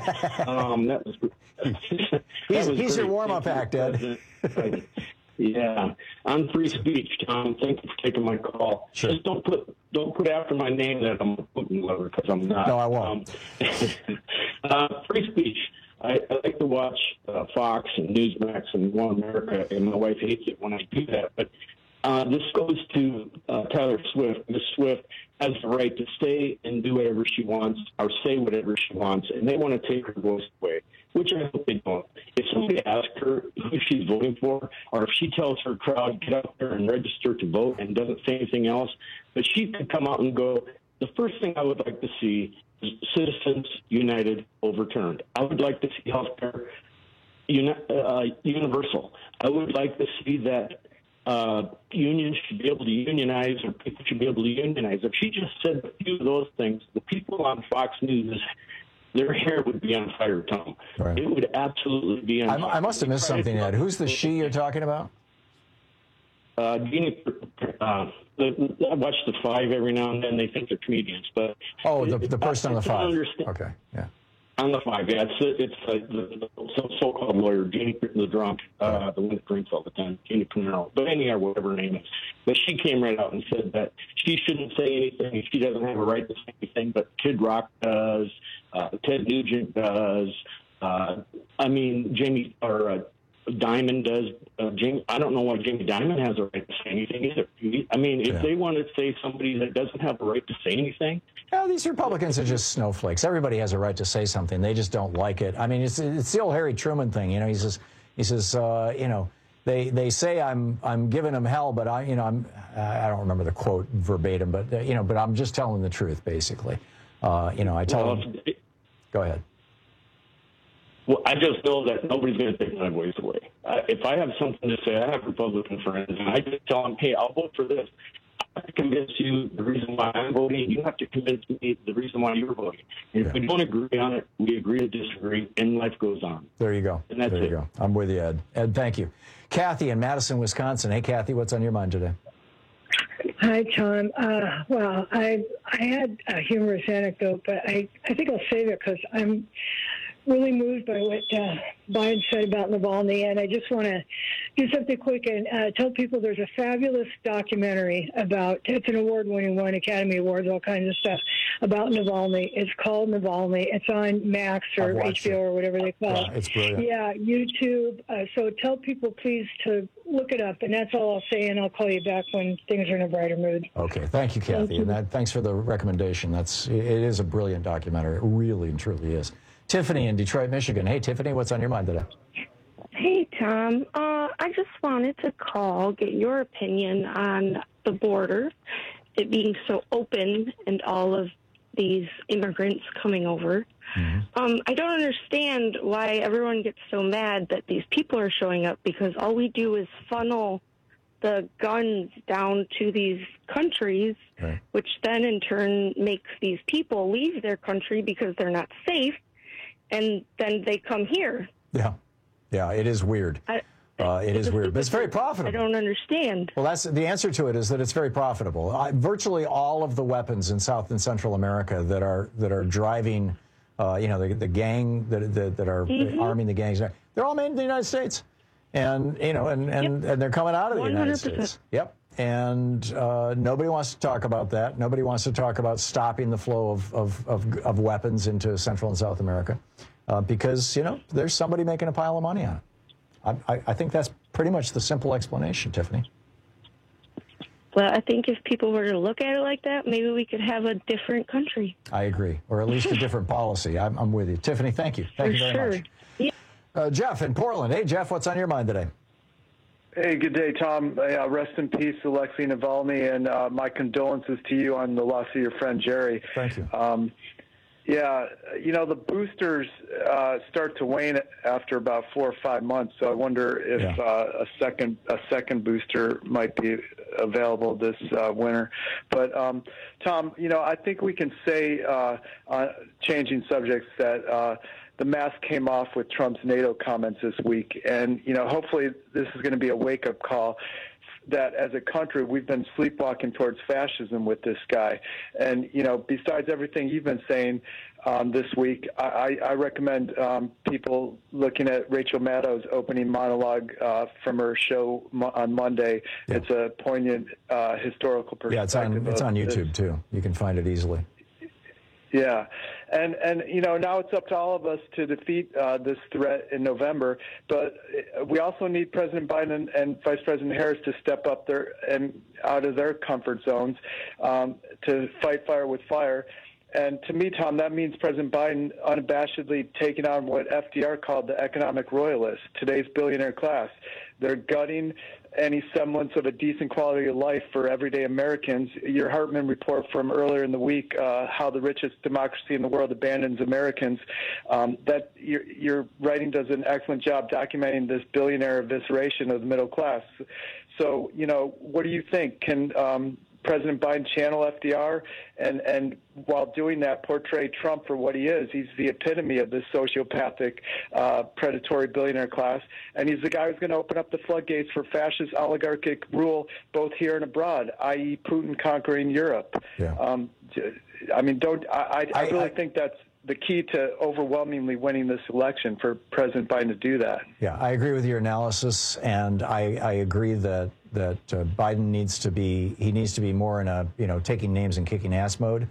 He's your warm-up act, Ed. Yeah, on free speech, Tom. Thank you for taking my call. Sure. Just don't put after my name that I'm a Putin lover, because I'm not. No, I won't. Free speech. I like to watch Fox and Newsmax and One America, and my wife hates it when I do that. But this goes to Taylor Swift. Ms. Swift has the right to stay and do whatever she wants or say whatever she wants, and they want to take her voice away, which I hope they don't. If somebody asks her who she's voting for, or if she tells her crowd, get out there and register to vote and doesn't say anything else, but she could come out and go, the first thing I would like to see is Citizens United overturned. I would like to see healthcare universal. I would like to see that unions should be able to unionize, or people should be able to unionize. If she just said a few of those things, the people on Fox News, their hair would be on fire, Tom. Right. It would absolutely be on fire. I must have missed something, Ed. Who's the she you're talking about? Jeannie, I watch the Five every now and then. They think they're comedians, but the person on the Five. Okay, yeah. On the Five, yeah, it's the so-called lawyer, Jeannie the drunk, the one that drinks all the time, Jeannie Pinero, but or whatever her name is. But she came right out and said that she shouldn't say anything. She doesn't have a right to say anything, but Kid Rock does, Ted Nugent does. Jamie or Dimon does. I don't know why Jamie Dimon has a right to say anything either. If they want to say somebody that doesn't have a right to say anything. No, these Republicans are just snowflakes. Everybody has a right to say something. They just don't like it. I mean, it's the old Harry Truman thing. You know, he says, they say I'm giving them hell, but I don't remember the quote verbatim, but but I'm just telling the truth, basically. I tell them. Go ahead. Well, I just know that nobody's going to take my voice away. If I have something to say, I have Republican friends, and I just tell them, hey, I'll vote for this. I have to convince you the reason why I'm voting. You have to convince me the reason why you're voting. And if we don't agree on it, we agree to disagree, and life goes on. There you go. And that's there you go. I'm with you, Ed. Ed, thank you. Kathy in Madison, Wisconsin. Hey, Kathy, what's on your mind today? Hi, Tom. Well, I had a humorous anecdote, but I think I'll save it because I'm really moved by what Biden said about Navalny, and I just want to do something quick and tell people there's a fabulous documentary about, it's an award-winning one, Academy Awards, all kinds of stuff, about Navalny. It's called Navalny. It's on Max or HBO or whatever they call it. It's brilliant. Yeah, YouTube. So tell people, please, to look it up, and that's all I'll say, and I'll call you back when things are in a brighter mood. Okay, thank you, Kathy, and thanks for the recommendation. It is a brilliant documentary. It really and truly is. Tiffany in Detroit, Michigan. Hey, Tiffany, what's on your mind today? Hey, Tom. I just wanted to get your opinion on the border, it being so open and all of these immigrants coming over. Mm-hmm. I don't understand why everyone gets so mad that these people are showing up, because all we do is funnel the guns down to these countries, right, which then in turn makes these people leave their country because they're not safe. And then they come here. Yeah, it is weird. It is weird, but it's very profitable. I don't understand. Well, that's the answer to it, is that it's very profitable. Virtually all of the weapons in South and Central America that are driving, the gang that are arming the gangs, they're all made in the United States, and and they're coming out of the United States. Yep. And nobody wants to talk about that. Nobody wants to talk about stopping the flow of weapons into Central and South America because, there's somebody making a pile of money on it. I think that's pretty much the simple explanation, Tiffany. Well, I think if people were to look at it like that, maybe we could have a different country. I agree, or at least a different policy. I'm with you. Tiffany, thank you. Thank you very much. Yeah. Jeff in Portland. Hey, Jeff, what's on your mind today? Hey, good day, Tom. Rest in peace, Alexei Navalny, and my condolences to you on the loss of your friend Jerry. Thank you. The boosters start to wane after about 4 or 5 months. So I wonder if a second booster might be available this winter. But Tom, I think we can say, changing subjects, that the mask came off with Trump's NATO comments this week. And, hopefully this is going to be a wake-up call that as a country we've been sleepwalking towards fascism with this guy. And, besides everything you've been saying this week, I recommend people looking at Rachel Maddow's opening monologue from her show on Monday. Yeah. It's a poignant historical perspective. Yeah, it's on YouTube, too. You can find it easily. Yeah. And now it's up to all of us to defeat this threat in November. But we also need President Biden and Vice President Harris to step up out of their comfort zones to fight fire with fire. And to me, Tom, that means President Biden unabashedly taking on what FDR called the economic royalists, today's billionaire class. They're gutting any semblance of a decent quality of life for everyday Americans. Your Hartman report from earlier in the week, how the richest democracy in the world abandons Americans, that your writing does an excellent job documenting this billionaire evisceration of the middle class. So, what do you think? Can President Biden channel FDR and while doing that, portray Trump for what he is? He's the epitome of this sociopathic, predatory billionaire class, and he's the guy who's going to open up the floodgates for fascist oligarchic rule both here and abroad, i.e. Putin conquering Europe. Yeah. I really think that's the key to overwhelmingly winning this election, for President Biden to do that. Yeah, I agree with your analysis, and I agree that Biden needs to be more in a taking names and kicking ass mode.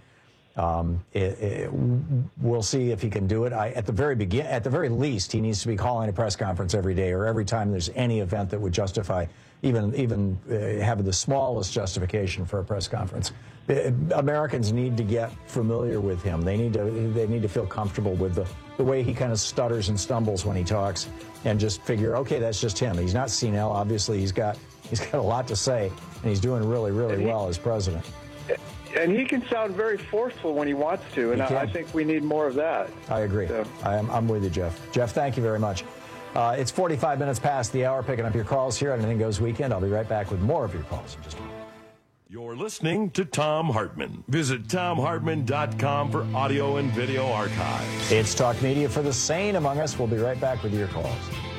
We'll see if he can do it. At the very least, he needs to be calling a press conference every day or every time there's any event that would justify even having the smallest justification for a press conference. Americans need to get familiar with him. They need to feel comfortable with the way he kind of stutters and stumbles when he talks, and just figure, okay, that's just him. He's not senile. Obviously, he's got a lot to say, and he's doing really well as president. And he can sound very forceful when he wants to, and I think we need more of that. I agree. So. I'm with you, Jeff. Jeff, thank you very much. It's 45 minutes past the hour, picking up your calls here on Anything Goes Weekend. I'll be right back with more of your calls in just a minute. You're listening to Thom Hartmann. Visit ThomHartmann.com for audio and video archives. It's Talk Media for the sane among us. We'll be right back with your calls.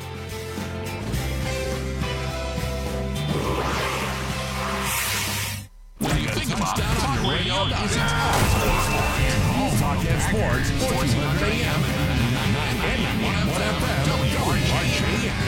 What do you think about Talk Radio? Talk Sports, 1400 AM and 91 FM, WRJN.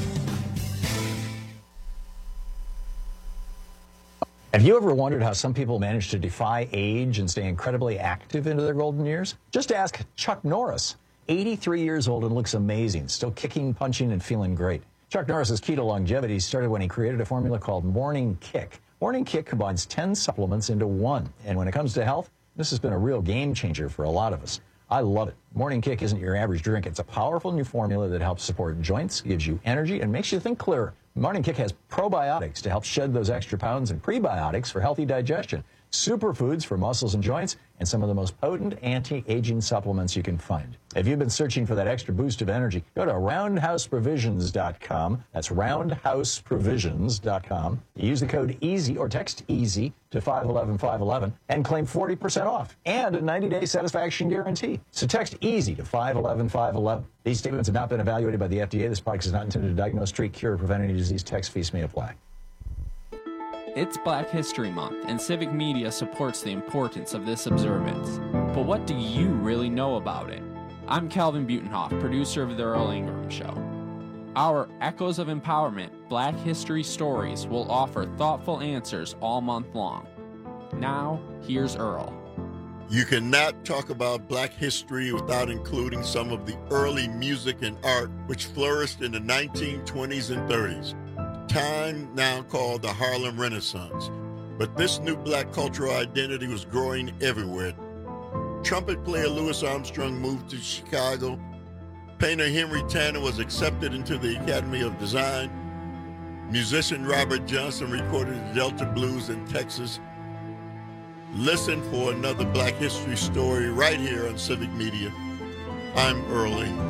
Have you ever wondered how some people manage to defy age and stay incredibly active into their golden years? Just ask Chuck Norris. 83 years old and looks amazing, still kicking, punching, and feeling great. Chuck Norris's keto longevity started when he created a formula called Morning Kick. Morning Kick combines 10 supplements into one. And when it comes to health, this has been a real game changer for a lot of us. I love it. Morning Kick isn't your average drink. It's a powerful new formula that helps support joints, gives you energy, and makes you think clearer. Morning Kick has probiotics to help shed those extra pounds and prebiotics for healthy digestion, superfoods for muscles and joints, and some of the most potent anti-aging supplements you can find. If you've been searching for that extra boost of energy, go to roundhouseprovisions.com. That's roundhouseprovisions.com. Use the code EASY or text EASY to 511-511 and claim 40% off and a 90-day satisfaction guarantee. So text EASY to 511-511. These statements have not been evaluated by the FDA. This product is not intended to diagnose, treat, cure, or prevent any disease. Tax fees may apply. It's Black History Month, and Civic Media supports the importance of this observance. But what do you really know about it? I'm Calvin Butenhoff, producer of The Earl Ingram Show. Our Echoes of Empowerment Black History Stories will offer thoughtful answers all month long. Now, here's Earl. You cannot talk about Black history without including some of the early music and art which flourished in the 1920s and 30s. Time now called the Harlem Renaissance, but this new black cultural identity was growing everywhere. Trumpet player Louis Armstrong moved to Chicago. Painter Henry Tanner was accepted into the Academy of Design. Musician Robert Johnson recorded the Delta Blues in Texas. Listen for another Black history story right here on Civic Media. I'm Earl Ingram.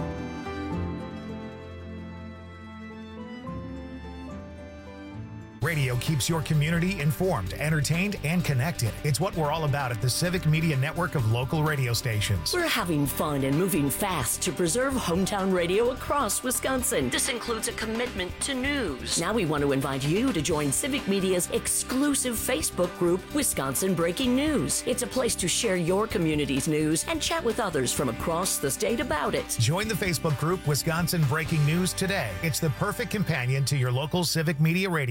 Radio keeps your community informed, entertained, and connected. It's what we're all about at the Civic Media Network of local radio stations. We're having fun and moving fast to preserve hometown radio across Wisconsin. This includes a commitment to news. Now we want to invite you to join Civic Media's exclusive Facebook group, Wisconsin Breaking News. It's a place to share your community's news and chat with others from across the state about it. Join the Facebook group, Wisconsin Breaking News, today. It's the perfect companion to your local Civic Media radio station.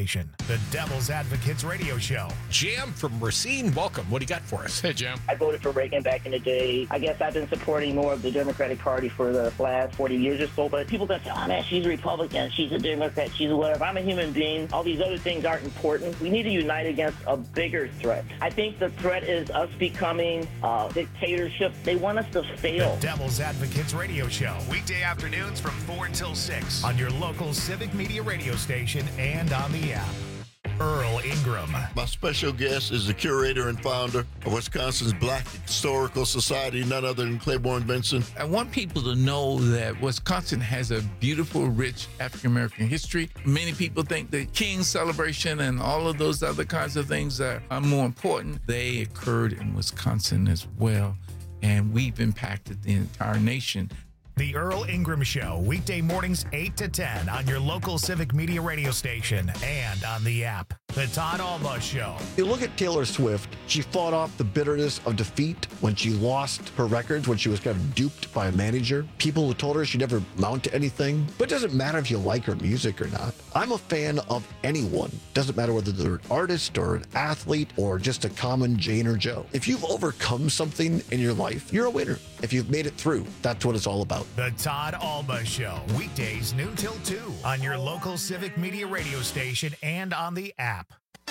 station, the Devil's Advocates Radio Show. Jam from Racine, welcome. What do you got for us? Hey, Jam. I voted for Reagan back in the day. I guess I've been supporting more of the Democratic Party for the last 40 years or so, but people that say, oh man, she's a Republican, she's a Democrat, she's a whatever. I'm a human being. All these other things aren't important. We need to unite against a bigger threat. I think the threat is us becoming a dictatorship. They want us to fail. The Devil's Advocates Radio Show, weekday afternoons from 4 until 6 on your local Civic Media radio station and on the app. Earl Ingram. My special guest is the curator and founder of Wisconsin's Black Historical Society, none other than Claiborne Benson. I want people to know that Wisconsin has a beautiful, rich African-American history. Many people think the King celebration and all of those other kinds of things are more important. They occurred in Wisconsin as well, and we've impacted the entire nation. The Earl Ingram Show, weekday mornings 8 to 10 on your local Civic Media radio station and on the app. The Todd Alba Show. You look at Taylor Swift, she fought off the bitterness of defeat when she lost her records, when she was kind of duped by a manager. People who told her she'd never mount to anything. But it doesn't matter if you like her music or not. I'm a fan of anyone. Doesn't matter whether they're an artist or an athlete or just a common Jane or Joe. If you've overcome something in your life, you're a winner. If you've made it through, that's what it's all about. The Todd Alba Show, weekdays noon till 2 on your local Civic Media radio station and on the app.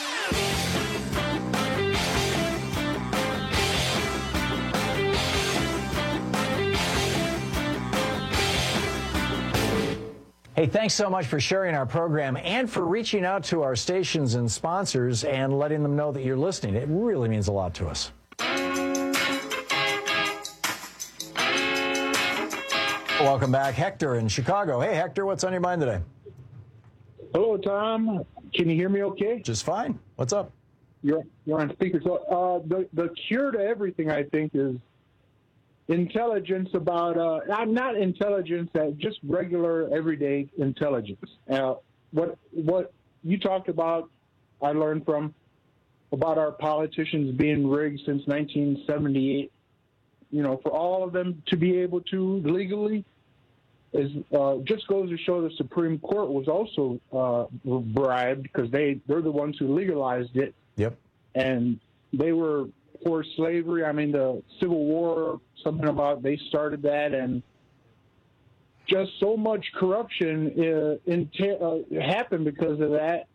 Hey, thanks so much for sharing our program and for reaching out to our stations and sponsors and letting them know that you're listening. It really means a lot to us. Welcome back, Hector in Chicago. Hey, Hector, what's on your mind today? Hello, Tom. Can you hear me okay? Just fine. What's up? You're on speaker. So the cure to everything, I think, is intelligence about, not intelligence, just regular, everyday intelligence. What you talked about, I learned from, about our politicians being rigged since 1978. You know, for all of them to be able to legally, is just goes to show the Supreme Court was also bribed, because they're the ones who legalized it. Yep. And they were for slavery. I mean, the Civil War, something about they started that, and just so much corruption happened because of that.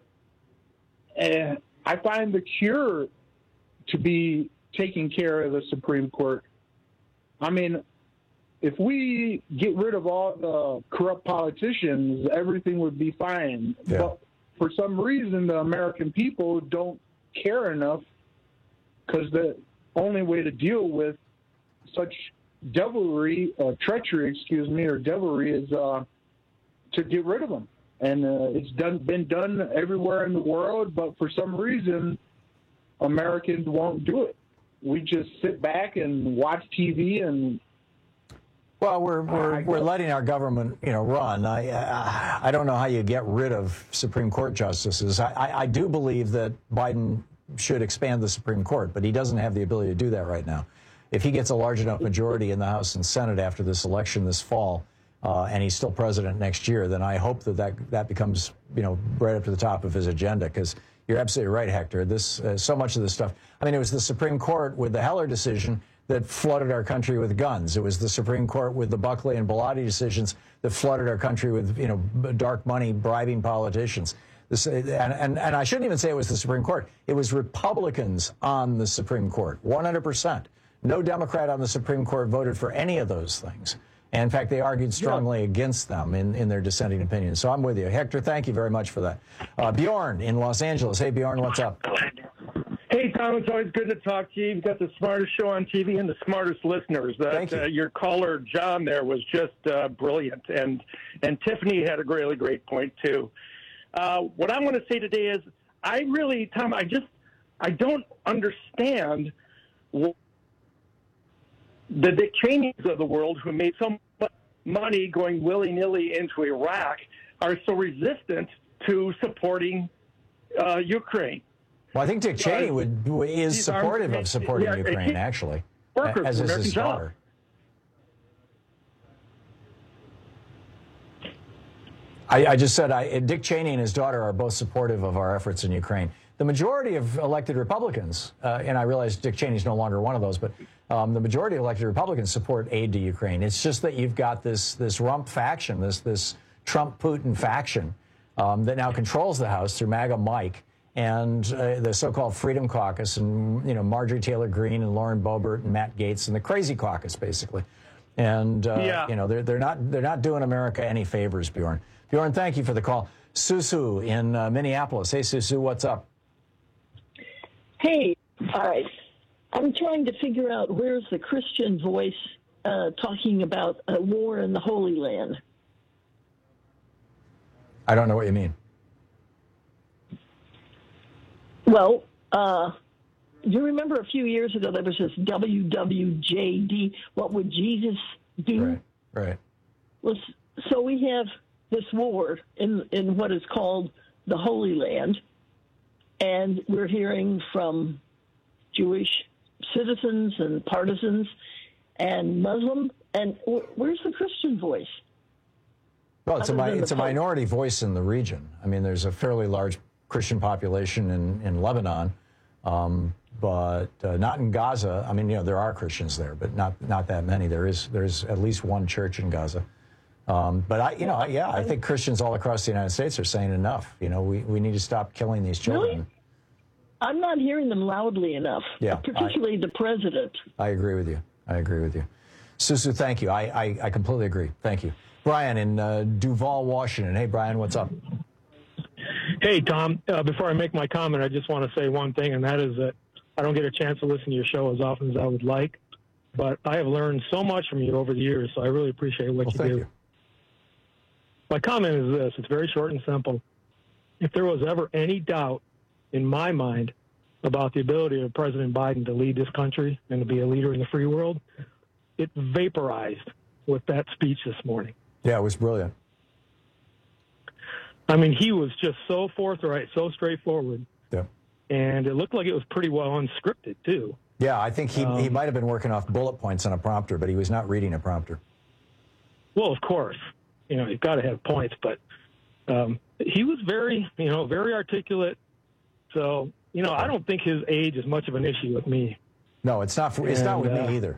And I find the cure to be taking care of the Supreme Court. I mean, if we get rid of all the corrupt politicians, everything would be fine. Yeah. But for some reason, the American people don't care enough, because the only way to deal with such devilry, treachery, or devilry, is to get rid of them. And it's been done everywhere in the world, but for some reason, Americans won't do it. We just sit back and watch TV and. Well, we're letting our government, run. I don't know how you get rid of Supreme Court justices. I do believe that Biden should expand the Supreme Court, but he doesn't have the ability to do that right now. If he gets a large enough majority in the House and Senate after this election this fall, and he's still president next year, then I hope that becomes, right up to the top of his agenda, because you're absolutely right, Hector. This so much of this stuff. I mean, it was the Supreme Court with the Heller decision that flooded our country with guns. It was the Supreme Court with the Buckley and Bellotti decisions that flooded our country with, dark money bribing politicians. And I shouldn't even say it was the Supreme Court. It was Republicans on the Supreme Court, 100%. No Democrat on the Supreme Court voted for any of those things. And in fact, they argued strongly against them in their dissenting opinions. So I'm with you. Hector, thank you very much for that. Bjorn in Los Angeles. Hey, Bjorn, what's up? Hey, Tom, it's always good to talk to you. You've got the smartest show on TV and the smartest listeners. Thank you. Your caller, John, there was just brilliant. And Tiffany had a really great point, too. What I'm going to say today is Tom, I don't understand the Dick Cheneys of the world, who made so much money going willy-nilly into Iraq, are so resistant to supporting Ukraine. Well, I think Dick Cheney is supportive of supporting Ukraine, actually, as is his daughter. I just said Dick Cheney and his daughter are both supportive of our efforts in Ukraine. The majority of elected Republicans, and I realize Dick Cheney's no longer one of those, but the majority of elected Republicans support aid to Ukraine. It's just that you've got this rump faction, this Trump-Putin faction that now controls the House through MAGA Mike and the so-called Freedom Caucus and Marjorie Taylor Greene and Lauren Boebert and Matt Gaetz and the Crazy Caucus, basically. And they're not doing America any favors, Bjorn. Bjorn, thank you for the call. Susu in Minneapolis. Hey, Susu, what's up? Hey, all right. I'm trying to figure out where's the Christian voice talking about a war in the Holy Land. I don't know what you mean. Well, you remember a few years ago there was this WWJD, What Would Jesus Do? Right. Well, so we have this war in what is called the Holy Land, and we're hearing from Jewish citizens and partisans and Muslim, and where's the Christian voice? Well, it's a minority voice in the region. I mean, there's a fairly large Christian population in Lebanon, but not in Gaza. I mean, there are Christians there, but not that many. There's at least one church in Gaza. But I think Christians all across the United States are saying enough. We need to stop killing these children. Really? I'm not hearing them loudly enough. Yeah, particularly the president. I agree with you. Susu, thank you. I completely agree. Thank you. Brian in Duval, Washington. Hey, Brian, what's up? Hey, Tom. Before I make my comment, I just want to say one thing, and that is that I don't get a chance to listen to your show as often as I would like, but I have learned so much from you over the years, so I really appreciate what you do. My comment is this. It's very short and simple. If there was ever any doubt in my mind about the ability of President Biden to lead this country and to be a leader in the free world, it vaporized with that speech this morning. Yeah, it was brilliant. I mean, he was just so forthright, so straightforward. Yeah. And it looked like it was pretty well unscripted, too. Yeah, I think he might have been working off bullet points on a prompter, but he was not reading a prompter. Well, of course. You've got to have points, but he was very, very articulate. So, I don't think his age is much of an issue with me. No, it's not with me either.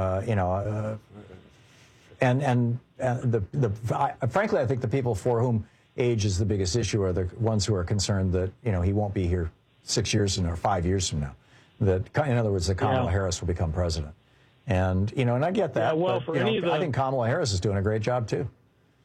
Frankly, I think the people for whom age is the biggest issue are the ones who are concerned that, he won't be here 6 years or 5 years from now. That, in other words, that Kamala Harris will become president. And, and I get that. Yeah, well, but, I think Kamala Harris is doing a great job, too.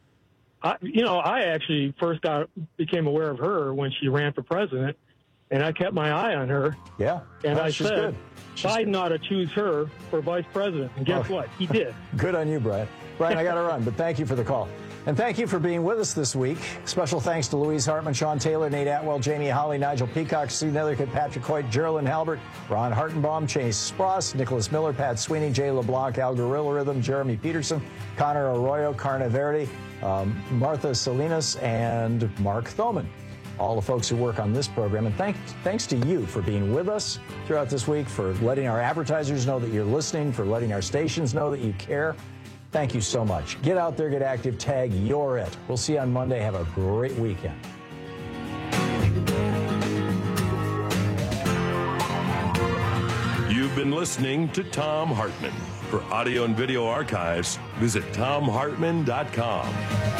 I actually first became aware of her when she ran for president, and I kept my eye on her. Yeah. And I she's said, Biden ought to choose her for vice president. And guess what? He did. Good on you, Brian. Brian, I got to run, but thank you for the call. And thank you for being with us this week. Special thanks to Louise Hartman, Sean Taylor, Nate Atwell, Jamie Holly, Nigel Peacock, Steve Nethercutt, Patrick Hoyt, Geraldine Halbert, Ron Hartenbaum, Chase Spross, Nicholas Miller, Pat Sweeney, Jay LeBlanc, Al Gorilla Rhythm, Jeremy Peterson, Connor Arroyo, Carna Verde, Martha Salinas, and Mark Thoman. All the folks who work on this program. And thanks to you for being with us throughout this week, for letting our advertisers know that you're listening, for letting our stations know that you care. Thank you so much. Get out there, get active, tag You're It. We'll see you on Monday. Have a great weekend. You've been listening to Thom Hartmann. For audio and video archives, visit ThomHartmann.com.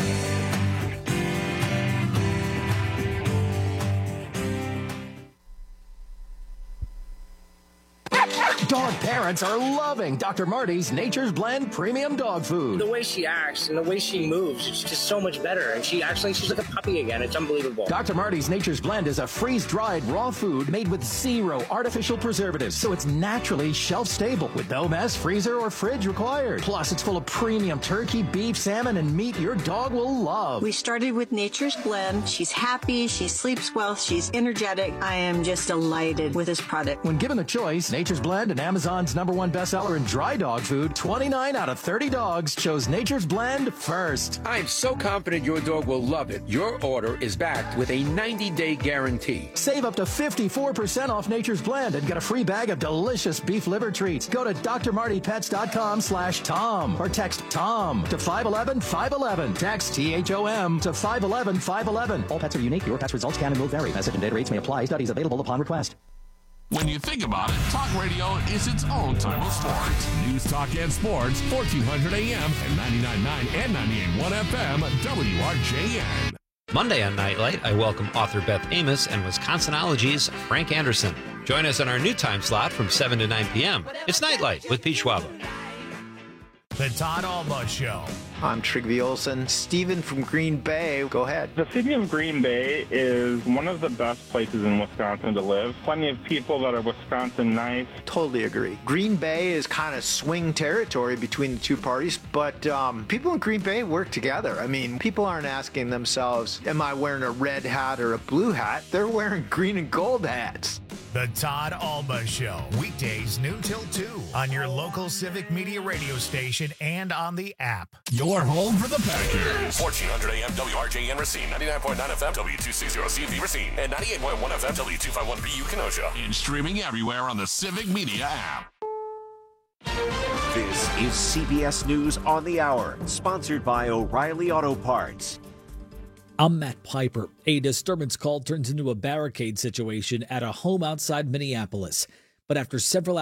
Dog parents are loving Dr. Marty's Nature's Blend Premium Dog Food. The way she acts and the way she moves, it's just so much better. And she's like a puppy again. It's unbelievable. Dr. Marty's Nature's Blend is a freeze-dried raw food made with 0 artificial preservatives, so it's naturally shelf-stable with no mess, freezer, or fridge required. Plus, it's full of premium turkey, beef, salmon, and meat your dog will love. We started with Nature's Blend. She's happy, she sleeps well, she's energetic. I am just delighted with this product. When given the choice, Nature's Blend and Amazon Amazon's #1 bestseller in dry dog food, 29 out of 30 dogs chose Nature's Blend first. I'm so confident your dog will love it. Your order is backed with a 90-day guarantee. Save up to 54% off Nature's Blend and get a free bag of delicious beef liver treats. Go to drmartypets.com/Tom or text TOM to 511-511. Text THOM to 511-511. All pets are unique. Your pet's results can and will vary. Message and data rates may apply. Studies available upon request. When you think about it, talk radio is its own type of sports. News, talk, and sports, 1400 AM and 99.9 and 98.1 FM, WRJN. Monday on Nightlight, I welcome author Beth Amos and Wisconsinology's Frank Anderson. Join us on our new time slot from 7 to 9 p.m. It's Nightlight with Pete Schwaba. The Todd Alba Show. I'm Trygve Olsen. Steven from Green Bay, go ahead. The city of Green Bay is one of the best places in Wisconsin to live. Plenty of people that are Wisconsin nice. Totally agree. Green Bay is kind of swing territory between the two parties, but people in Green Bay work together. I mean, people aren't asking themselves, am I wearing a red hat or a blue hat? They're wearing green and gold hats. The Todd Alba Show. Weekdays noon till 2 on your local Civic Media radio station and on the app. Your home for the Packers. 1400 AM WRJN Racine, 99.9 FM W260CV Racine, and 98.1 FM W251BU Kenosha. And streaming everywhere on the Civic Media app. This is CBS News on the Hour, sponsored by O'Reilly Auto Parts. I'm Matt Piper. A disturbance call turns into a barricade situation at a home outside Minneapolis. But after several